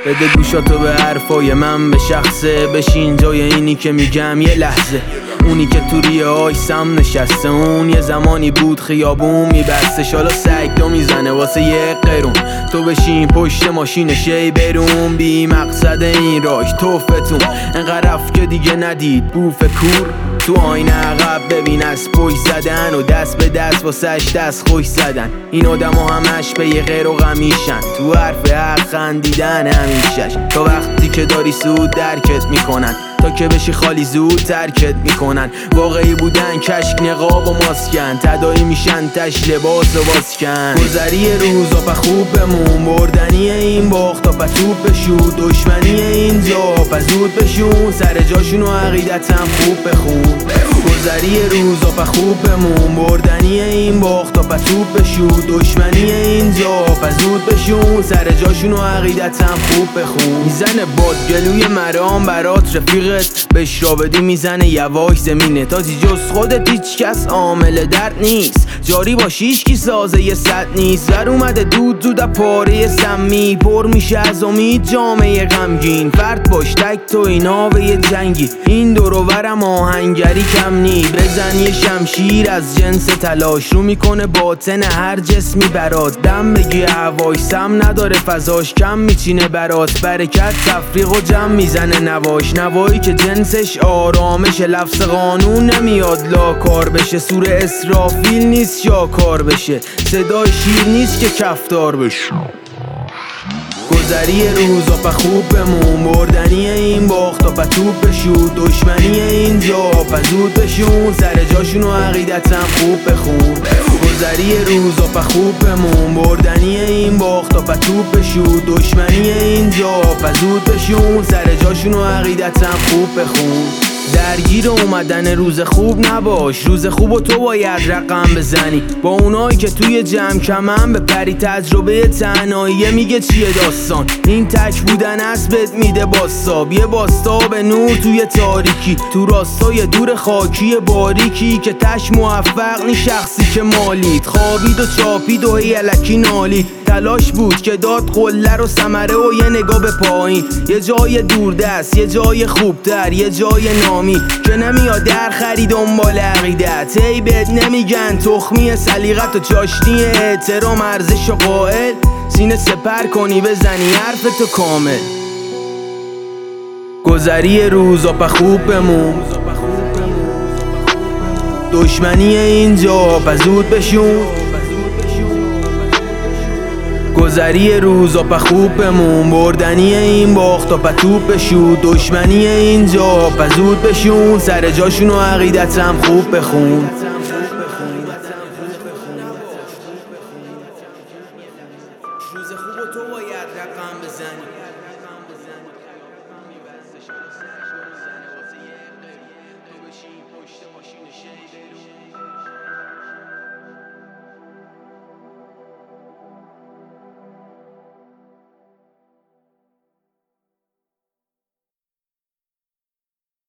بده گوشاتو به حرفای من به شخصه، بشین جای اینی که میگم یه لحظه. اونی که تو ریه های سم نشسته، اون یه زمانی بود خیابون میبسته، شالا سگدو میزنه واسه یه قرون. تو بشین پشت ماشین شی برون، بی مقصد این راش توفتون انقدر رفت که دیگه ندید بوف کور. تو آینه عقب ببین از پشت زدن و دست به دست واسش دست خوش زدن. این آدم ها همش به یه غیر و غمیشن، تو حرف حق خندیدن همیشش. تا وقتی که داری سود درکت میکنن، تا که بشی خالی زود ترکت میکنن. واقعی بودن کشک نقاب و ماسکن، تدایی میشن تش لباس و باسکن. گذری روزا پا خوب بمون، بردنی این باخت پا توب بشود. دشمنی اینجا پا زود بشون، سر جاشونو عقیدتم خوب بخون. گذری روزا پا خوب بمون، بردنی این باخت پا توب بشود. دشمنی اینجا پا زود بشون، سر جاشونو عقیدتم خوب بخون. میزنه باد گلوی مرام برات رفیقت، بشرا بدی میزنه یواش زمینه. تا جز خودت هیچ کس عامل درد نیست، جاری باشی هیچکی سازه یه صد نیست. ور اومده دود زود پاره سمی، پر میشه از امید جامعه غمگین. فرد باش تک تو اینا به یه جنگی، این دور و برم آهنگری کم نی. بزن یه شمشیر از جنس تلاش، رو میکنه باطن هر جسمی برات. دم بگی هواش سم نداره فضاش، کم میچینه برات برکت تفریق و جمع میزنه نواش. نوایی که جنسش آرامش، لفظ قانون نمیاد لا کار بشه. سور اسرافیل نیست شاکار بشه، صدای شیر نیست که کفتار بشه. گذری روزا پا خوب بمون، بردنی این باخت پا توب بشود. دشمنی اینجا پا زود بشون، سر جاشونو عقیدتم خوب بخون. گذری روزا پا خوب بمون، بردنی این باخت پا توب بشود. دشمنی اینجا پا زود بشون، سر جاشونو عقیدتم خوب بخون. درگیر اومدن روز خوب نباش، روز خوبو تو باید رقم بزنی. با اونایی که توی جمع کمن به پری، تجربه تنهاییه میگه چیه داستان. این تک بودن اسبت میده باستاب، یه باستاب نور توی تاریکی. تو راستای دور خاکی باریکی که تش موفق نی شخصی که مالید. خوابید و چاپید و هی الکی نالید، تلاش بود که داد قله رو ثمره و یه نگاه به پایین. یه جای دوردست، یه جای خوبتر، یه جای نامی که نمیاد در خرید دنبال عقیدت. هی بهت نمیگن تخمی سلیقت و چاشنی احترام ارزش و قائل. سینه سپر کنی بزنی حرفتو کامل. گذری روزا پا خوب بمون، دشمنی اینجا پا زود بشون. گذری روزا پا خوب بمون، بردنی این باخت پا توب بشود. دشمنی اینجا پا زود بشون، سر جاشونو عقیدتم خوب بخون.